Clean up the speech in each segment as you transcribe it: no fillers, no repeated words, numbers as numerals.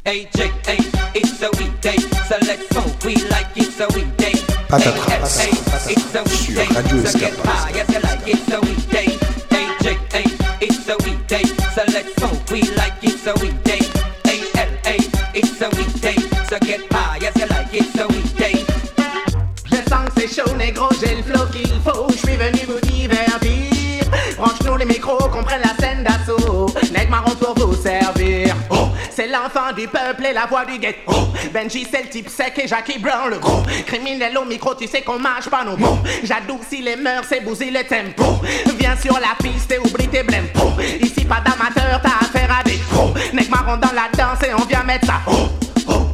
AJ, it's a weekday, so let's smoke, we like it's a weekday. Patatras, it's a weekday, so get high as you like it's a weekday. AJ, it's a weekday, so let's smoke, we like it's a weekday. ALA, it's a weekday, so get high as you like it's a weekday. Je sens que c'est chaud, négro, j'ai le flow qu'il faut, je suis venu vous divertir. Branche-nous les micros, qu'on prenne la scène d'assaut. Nègre marron pour vous servir. Oh, c'est l'enfant du peuple et la voix du ghetto. Oh, Benji c'est le type sec et Jackie Brown le gros. Criminel au micro, tu sais qu'on mâche pas nos mots. J'adoucis les mœurs, c'est bousiller le tempo. Viens sur la piste et oublie tes blèmes. Oh, ici pas d'amateur, t'as affaire à des pros. Nègre marron dans la danse et on vient mettre ça. Oh, oh.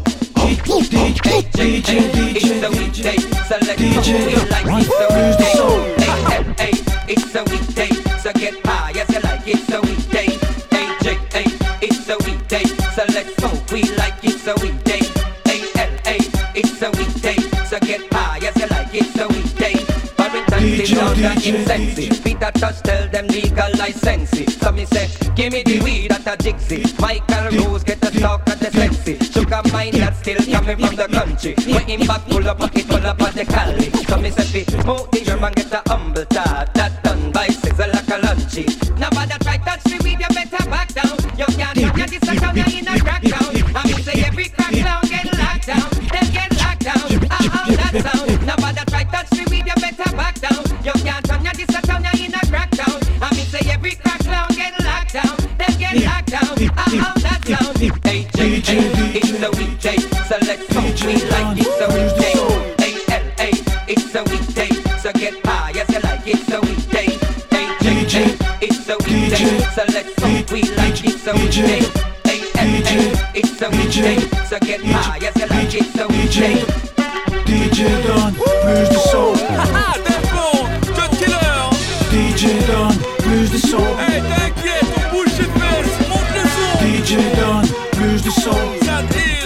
DJ, it's a weekday, so let's smoke, we like it's a weekday. It's a weekday, so get high as you like it's a weekday. AJ, it's a weekday, so let's smoke, we like it's a weekday. ALA, it's a weekday, so get high as you like it's a weekday. Barrington, down the incense. Peter Tosh tell them legalize sensi. So me say, give me the weed at a jixie. Michael Rose get a talk at the sexy. Sugar mine that's still coming from the country. When him back full up, pocket full up at the Cali. So me say, smoke the herb and get a humble talk. That done by Sizzle like a lunchy. Nobody try touch the weed, you better back down. You can't have your this down, you're in a crack down. I me say every crack down get locked down. Then get locked down. That sound. Nobody try touch the weed, you better back down. You can't turn your this down, you're in a crack down. I me say every crack down get locked down. Then get locked down. That sound. AJ, it's a weekday, so let's smoke me like it's a weekday. ALA, it's a weekday, so get high as you like it's a weekday. AJ, it's a weekday, so let's smoke we like it's a weekday. ALA, it's a weekday, so get high as you like it's a weekday. DJ donne plus de son. Haha, t'es bon, Cut Killer. DJ donne plus de son. Hey, t'inquiète, on bouge les fesses, monte le son. DJ donne plus de son. Ça deal,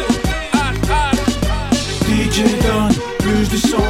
DJ donne plus de son.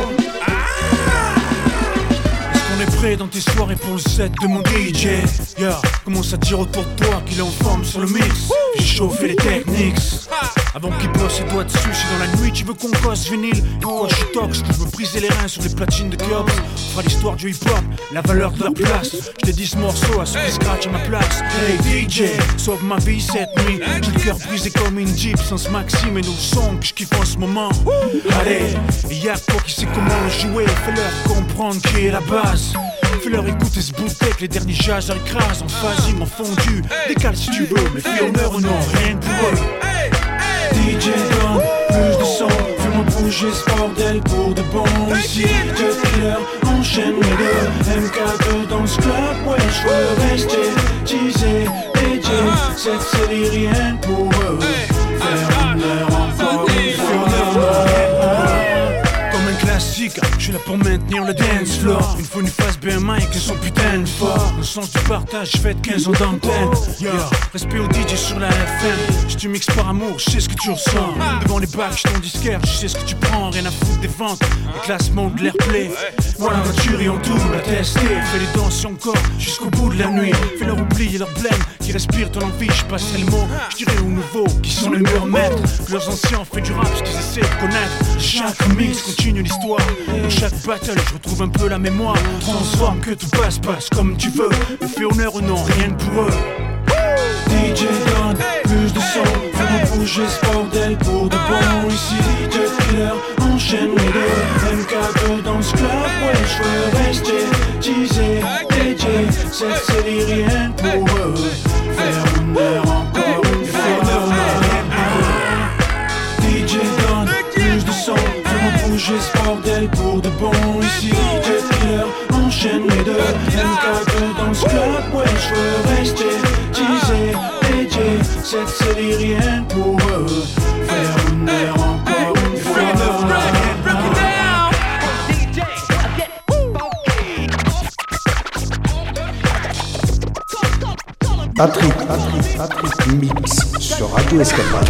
Est-ce qu'on est prêt dans tes soirées pour le set de mon DJ? Yeah, commence à dire autour de toi qu'il est en forme sur le mix. J'ai chauffé les techniques. Avant qu'il bosse ses doigts dessus, si dans la nuit tu veux qu'on gosse vinyle. Et quoi je suis tox, que je veux briser les reins sur les platines de clubs. On fera l'histoire du hip-hop, la valeur de leur place. Je t'ai dit ce morceau à ceux qui scratchent à ma place. Hey DJ, sauve ma vie cette nuit. J'ai le cœur brisé comme une Jeep sans Maxime et nos sons que je kiffe en ce moment. Allez, et y'a toi qui sais comment le jouer. Fais-leur comprendre qui est la base. Fais-leur écouter ce bout de tech, les derniers jazz écrasent en phase, ils m'ont fondu. Décale si tu veux, mais fais honneur ou non, rien pour eux. DJ donne plus de son, fais-moi bouger ce bordel pour de bon. Ici, Cut Killer enchaîne les deux. MK2 dans ce club, ouais, je veux rester teasé. DJ, cette série rien pour eux. Faire honneur encore une fois. Comme un classique, je suis là pour maintenir le dance floor. Une fois une phase bien mic et son putain de fort. Le sens du partage, je fête 15 ans d'antenne. Yeah. Respect au DJ sur la FM. Si tu mixes par amour, je sais ce que tu ressens. Devant les bacs, je ton disquaire, je sais ce que tu prends. Rien à foutre des ventes, les classements de l'airplay. Voilà la voiture et on tout l'a testé. Fais les danser encore jusqu'au bout de la nuit. Fais-leur oublier leur blême qui respire ton envie. Je passerai le mot, je dirai aux nouveaux qui sont les meilleurs maîtres. Que leurs anciens ont fait du rap, ce qu'ils essaient de connaître. Chaque mix continue l'histoire. Dans chaque battle, je retrouve un peu la mémoire. Transforme que tout passe comme tu veux. Mais fais honneur ou non, rien pour eux. DJ donne plus de son, fais-moi bouger ce bordel pour de bon. Ici, Cut Killer enchaîne les deux. MK2 dans ce club, ouais, je veux rester teasé. DJ, cette série rien pour eux. Faire honneur encore une fois. DJ donne plus de son, fais-moi bouger ce bordel pour de bon. Ici, Cut Killer enchaîne les deux. MK2 dans ce club, ouais, je veux rester teasé. DJ, cette série rien pour eux. Faire honneur encore une fois. Patrick Mix sur Radio Escapade.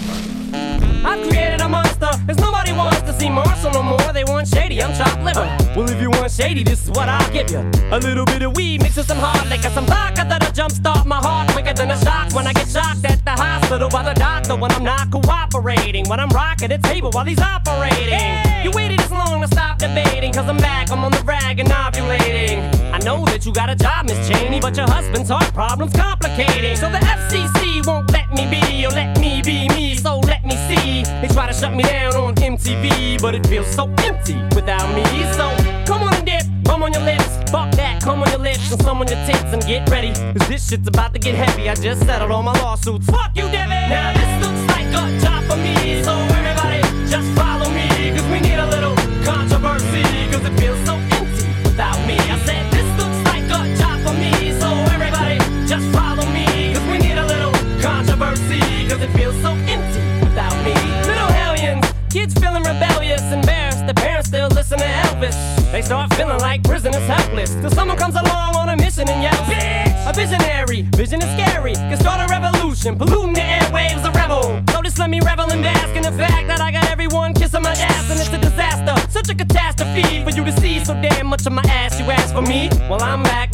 I created a monster, cause nobody wants to see Marshall no more. They want Shady, I'm chopped liver. Well, if you want shady, this is what I'll give you. A little bit of weed mixed with some hard liquor, some vodka that'll jumpstart my heart quicker than a shock when I get shocked at the hospital by the doctor when I'm not cooperating, when I'm rocking the table while he's operating. Hey! You waited this long to stop debating, cause I'm back, I'm on the rag and ovulating. I know that you got a job, Miss Cheney, but your husband's heart problem's complicating. So the FCC won't let me be, or let me be me, so let me see. They try to shut me down on MTV, but it feels so empty without me. So come on and dip, come on your lips, fuck that, come on your lips, and some on your tits and get ready, cause this shit's about to get heavy. I just settled all my lawsuits, fuck you, Debbie. Now this looks like a job for me, so everybody just follow me, cause we need a little controversy, cause it feels so empty without me. I said this looks like a job for me, so everybody just follow me, cause we need a little controversy, cause it feels so empty without me. Little hellions, kids feeling rebellious, embarrassed, the parents still listen to Elvis. They start feeling like prisoners helpless, till someone comes along on a mission and yells, bitch! A visionary, vision is scary, can start a revolution, polluting the airwaves, a rebel. So just let me revel and bask in the fact that I got everyone kissing my ass, and it's a disaster, such a catastrophe for you to see so damn much of my ass. You ask for me, well I'm back.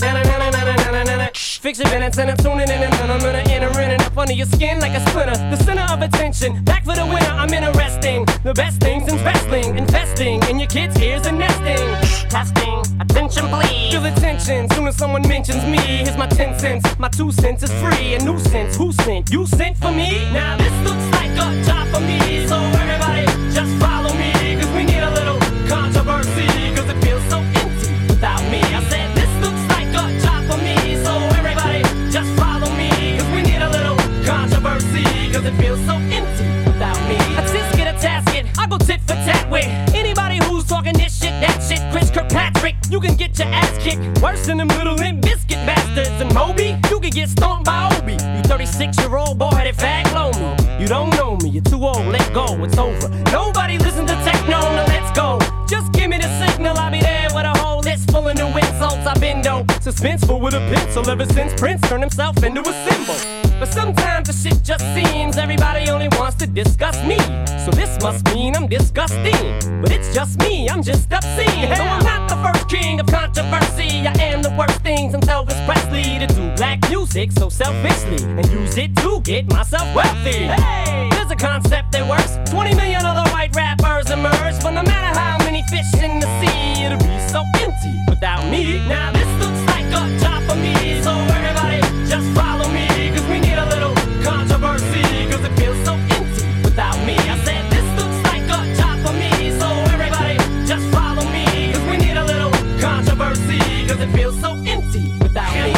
Fix your minutes and I'm tuning in, and then I'm gonna enter in and up under your skin like a splinter. The center of attention, back for the winner. I'm interesting, the best things in wrestling, investing in your kids' ears and nesting. Testing, attention please. Feel the tension, soon as someone mentions me. Here's my 10 cents, my 2 cents is free. A nuisance, who sent? You sent for me? Now this looks like a job for me, so everybody just follow me, cause we need a little controversy, cause it feels so empty without me. I said this looks like a job for me, so everybody just follow me, cause we need a little controversy, cause it feels so empty without me. I just get a tasket, I go tit for tat with anybody who's talking this shit, that shit. Chris Kirkpatrick, you can get your ass kicked worse than them little Limp Bizkit bastards. And Moby, you can get stomped by Obi. You 36-year-old boy, that fag blow me. You don't know me, you're too old, let go, it's over. Nobody listen to techno, now let's go. Just give me the signal, I'll be there with a whole list full of new insults. I've been though suspenseful with a pencil ever since Prince turned himself into a symbol. But sometimes the shit just seems everybody only wants to discuss me. So this must mean I'm disgusting. But it's just me, I'm just obscene. No, I'm not the first king of controversy. I am the worst thing since Elvis Presley to do black music so selfishly and use it to get myself wealthy. Hey, there's a concept that works. 20 million other white rappers emerge, but no matter how many fish in the sea, it'll be so empty without me. Now this looks like a job for me, so everybody just follow me, cause we need a little controversy, cause it feels so empty without me. I said this looks like a job for me, so everybody just follow me, cause we need a little controversy, cause it feels so empty without me.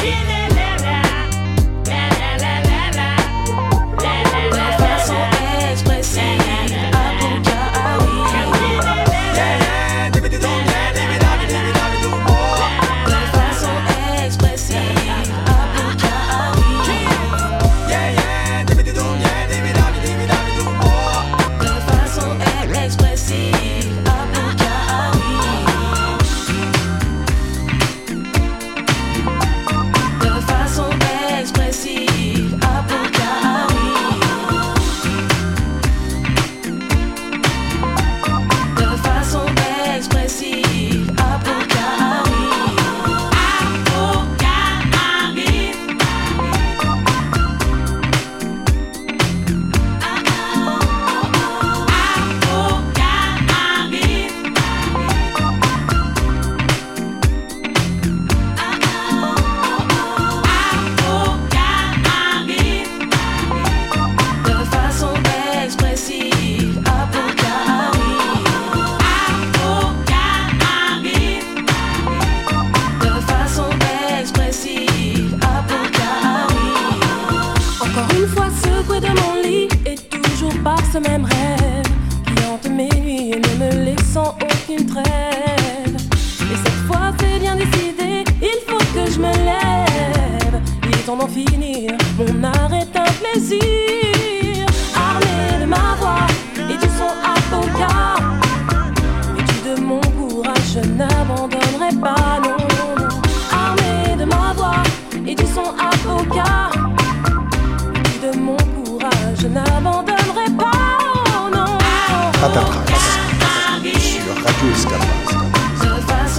Patatrax sur Radio Escapade.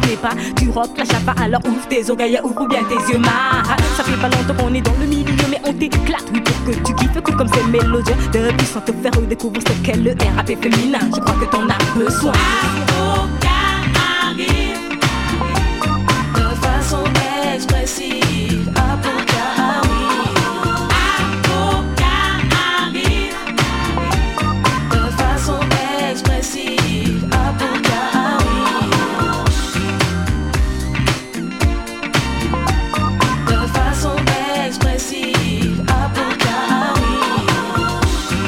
connais pas. Tu rock la chapa, alors ouvre tes oreilles, ouvre bien tes yeux, ma. Ça fait pas longtemps qu'on est dans le milieu, mais on t'éclate. Oui, pour que tu kiffes, cool comme c'est mélodieux. Depuis sans te faire redécouvrir ce qu'est le rap féminin. Je crois que t'en as besoin. De façon expressive, Apoca arrive. De façon expressive, Apoca arrive. De façon expressive, Apoca arrive.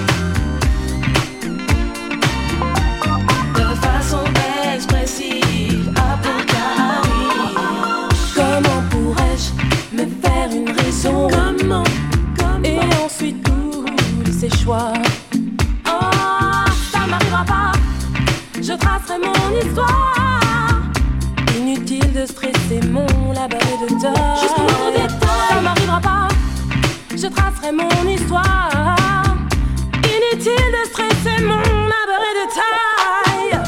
De façon expressive, Apoca arrive. Comment pourrais-je me faire une raison? Comment? Et ensuite tous ces choix. Oh, ça m'arrivera pas. Je tracerai mon histoire. Inutile de stresser mon labyrinthe de tort. Jusqu'au moindre détail, ça m'arrivera pas. Je tracerai mon histoire. Inutile de stresser mon labyrinthe de taille.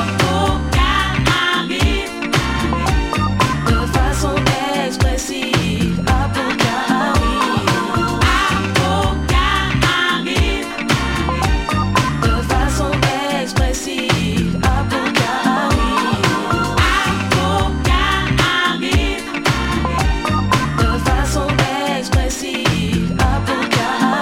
De façon expressive, Apoca arrive. De façon expressive, Apoca arrive. De façon expressive, Apoca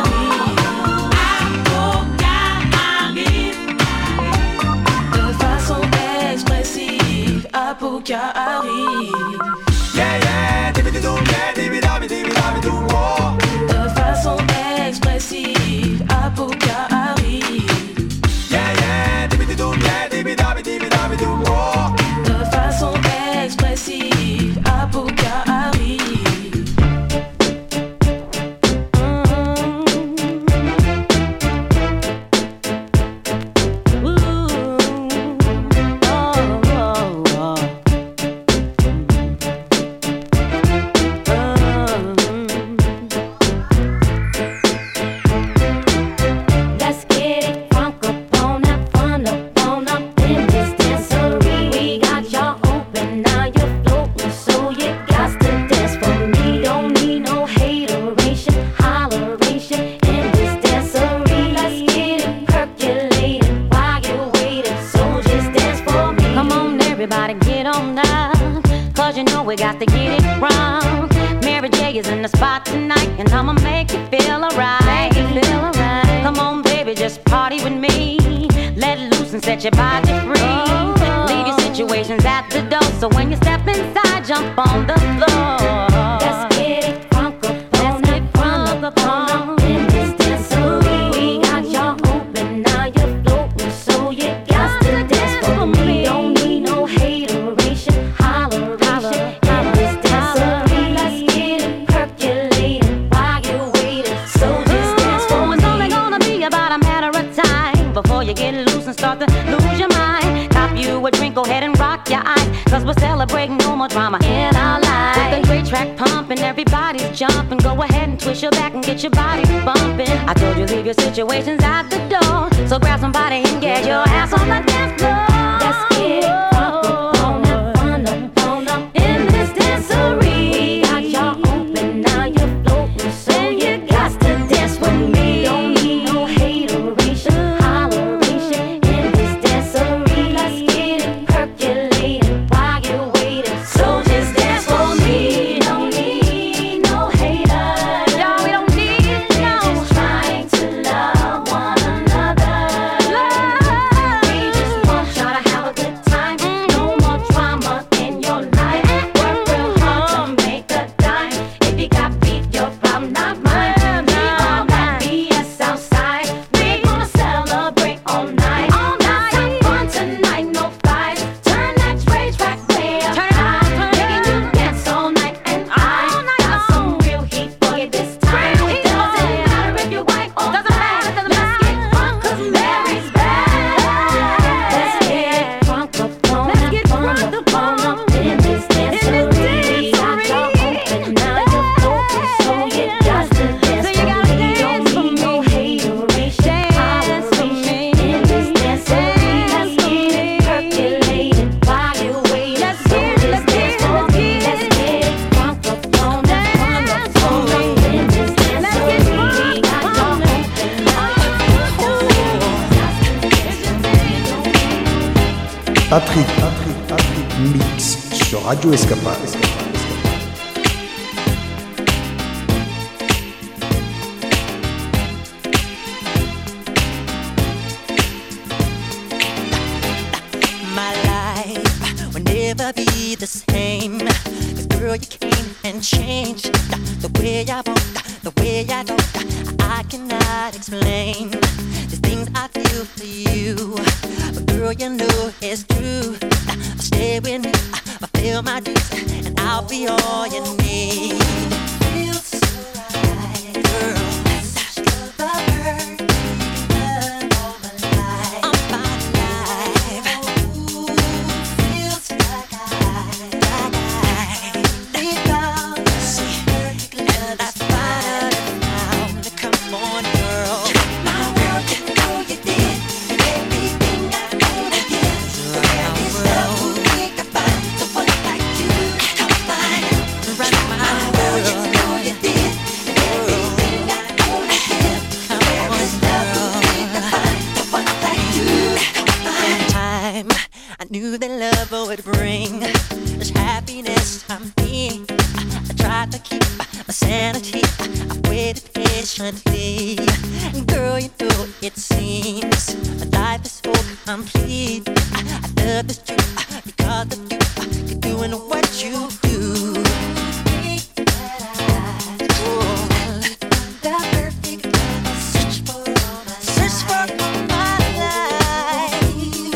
arrive. De façon expressive, Apoca arrive. Yeah, yeah, dibi-di-dum, yeah, dibi-da-bi-di-bi-da-bi-dum, oh. De façon expressive, Apoca arrive. Yeah, yeah, dibi-di-dum, yeah, dibi-da-bi-di-bi-da-bi-dum, oh. De façon expressive, Apoca arrive. Let's get it crunk up on that fun up in this dancery. We got y'all open, now you're floating, so you got to dance for me. Don't need no hateration, holleration in this dancery. Let's get it percolating while you're waiting, so just dance for me. Come on, everybody, get on up, 'cause you know we got to get it wrong. Mary J is in the spot tonight, and I'ma make you feel alright. Come on, baby, just party with me. Let loose and set your body free. Leave your situations at the door, so when you step inside, jump on the floor. Let's get it crunk up on in this dancery. We got y'all open, now you're floating, so you got to dance for me. Don't need no hateration, holleration in this dancery. Let's get it percolating while you're waiting, so just dance for Oh, me. it's only gonna be about a matter of time before you get loose and start to lose your mind. Cop you a drink, go ahead and rock your eyes, 'cause we're celebrating no more drama in our lives. With a great track pumping, everybody's jumping. Go ahead and twist your back and get your body bumping. I told you leave your situations at the door, so grab somebody and get your ass on the dance floor. Let's get it crunk up on that fun up in this dancery. We got y'all open, now you're floating, so you got to dance with me. Don't need no hateration, holleration in this dancery. Let's get it percolating while you're waiting, so just dance for me. Don't need no haters, Y'all, we don't need we're no. just trying to love one another. We just want y'all Patrick Mix sur Radio Escapade. My life will never be the same. 'Cause girl, you came and changed the way I walk, the way I talk. I cannot explain the things I feel for you. But girl, you know it's true. Stay with me, fulfill my dreams, and I'll be all you need. Feels so right, girl. Such love, all my life. All my life. Ooh, feels like I lay down. See, and I find it now. Come on, girl. My world, you know you did everything I wanna give. There is love we can find someone like you. Come find, right my world, you know you did everything I wanna give. There is love we can find someone like you. Come find. Time I knew that love would bring this happiness to me. I tried to keep my sanity. I waited patiently. Girl, you know it seems life is so complete. I love this you because of you. You're doing what you do. The perfect love, search for all my life. Search for all my life.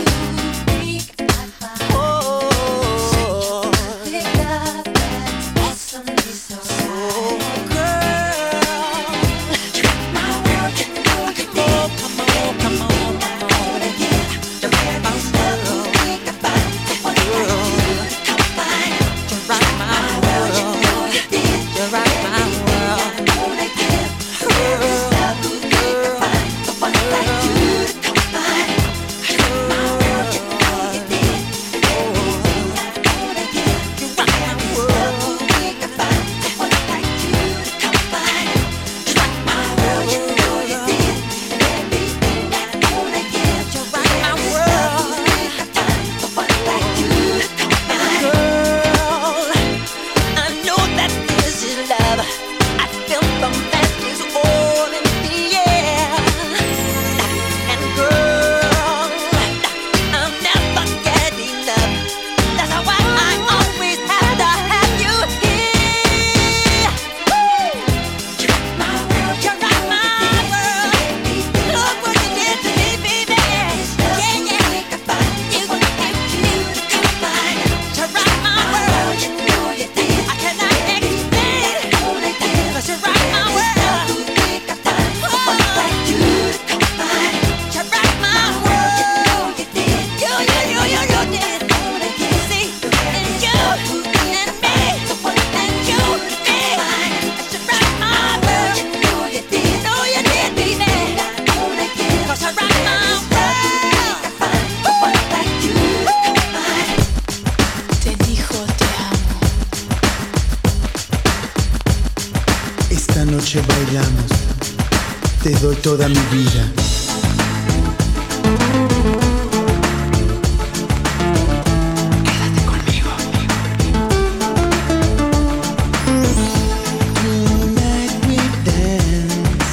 Oh, perfect love that's awesomely so right. Girl, my world, you know you did. Come on, come on, come on. There is love we can find someone like you. Come find. You're right, my world. You know you did. You're right, my world. I wanna give. There is love we can find someone like you. Come find. My world, you know you did. Everything I wanna give. You're right, my world. We can find someone like you. Come find. My world, you know you did. Everything I wanna give. You're right, my world. We can find someone like you. Come find. Girl, I know that this is love. I feel the magic all in the air. And girl, I'll never get enough. That's why I always have to have you here. My world, you're right, my world. Look what you did to me, baby. Yeah, yeah. You, you're right, my world. You know you did. I cannot explain. 'Cause you're right, my world. Someone like you to come find. You're right, my world. You know you did. You did. See, and you, and me, and you, me. You're right, my world. You know you did. Know you did, baby. 'Cause you're right, my world. Someone like you to come find. Te dijo te amo. Esta noche bailamos, te doy toda mi vida. Quédate conmigo. Tonight we dance.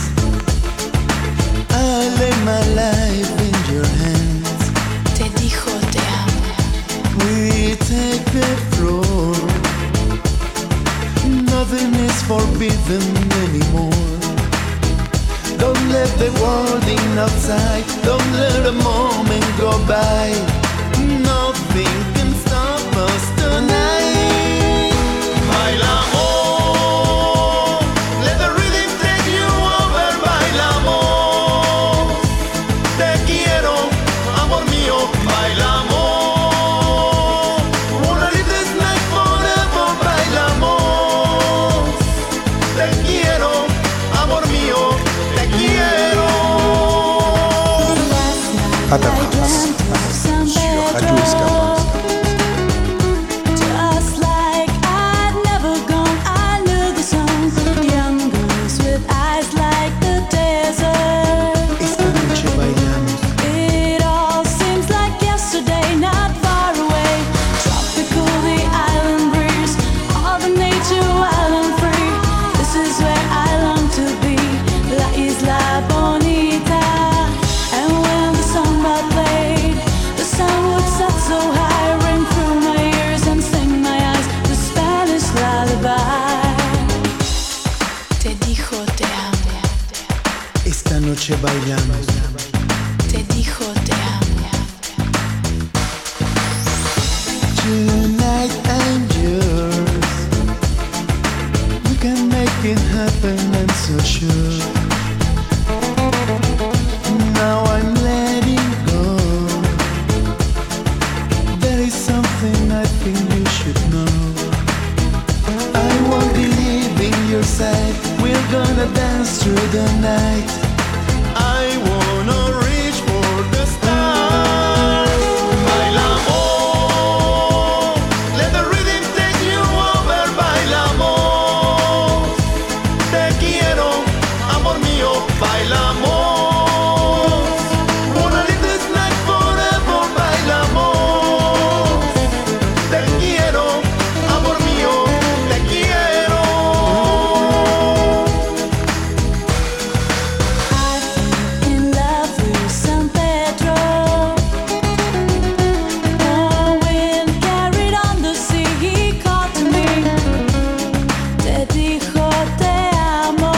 I lay my life in your hands. Te dijo te amo. We take the floor. Nothing is forbidden anymore. Don't let the world in outside. Don't let a moment go by. Nothing can stop us tonight. Bailamos. Let the rhythm take you over. Bailamos. Te quiero, amor mío. Bailamos. Wanna live this night forever. Bailamos. Te quiero, amor mío. Te quiero. Atrás sur Radio Escapade. Just like I'd never gone, I knew the song. Young girls with eyes like the desert. Esta noche bailamos, It all seems like yesterday, not far Esta noche bailamos. Te dijo te amo. Tonight I'm yours. We can make it happen, I'm so sure. Now I'm letting go. There is something I think you should know. I won't be leaving your side. We're gonna dance through the night. I wanna reach for the stars. Bailamos. Let the rhythm take you over. Bailamos. Te quiero, amor mío. Bailamos. Wanna live this night forever. Bailamos. Te quiero, amor mío. Te quiero. In love with San Pedro. Oh, wind carried on the sea, he called to me. Te dijo te amo.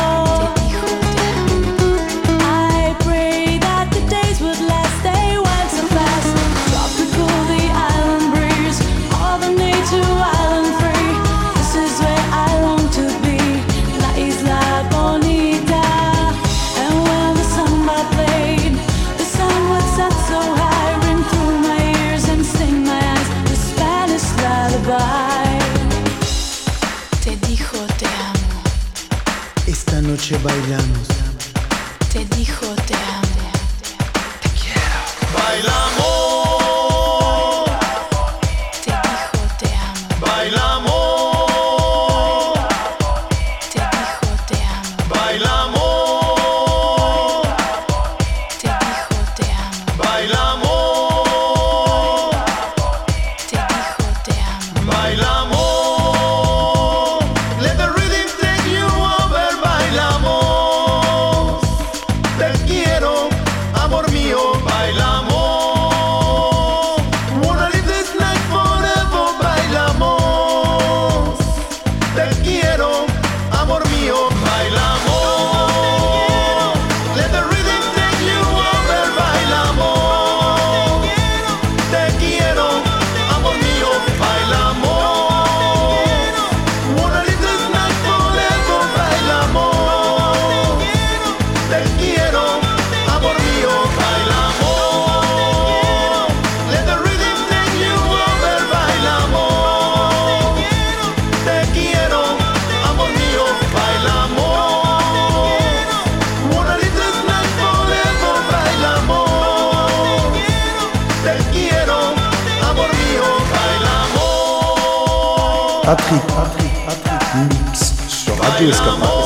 I pray that the days would last, they went so fast. Tropical, the island breeze, all the nature island free. This is where I long to be, La Isla Bonita. And when the samba played, the sun would set so high, ring through my ears and sting my eyes, the Spanish lullaby. Te dijo te amo. Esta noche bailamos. Te dijo te amo. Bailamos. Te dijo te amo. Bailamos. Te dijo te amo. Bailamos. Te dijo te amo. Bailamos. Te dijo te amo. Bailamos. Let the rhythm take you over. Bailamos. Te quiero, amor mío. Bailamos. Wanna live this night forever. Bailamos. Te quiero, amor mío. Bailamos. Let the rhythm take you over. Bailamos. Te quiero, amor mío. Bailamos. Wanna live this night forever. Bailamos. Te quiero, amor mío. Bailamos. Let the rhythm take you over. Bailamos. Te quiero, amor mío. Bailamos. Wanna live this night forever. Bailamos. Te quiero, amor mío. Bailamos. Patrick, Mix sur Radio Escapade.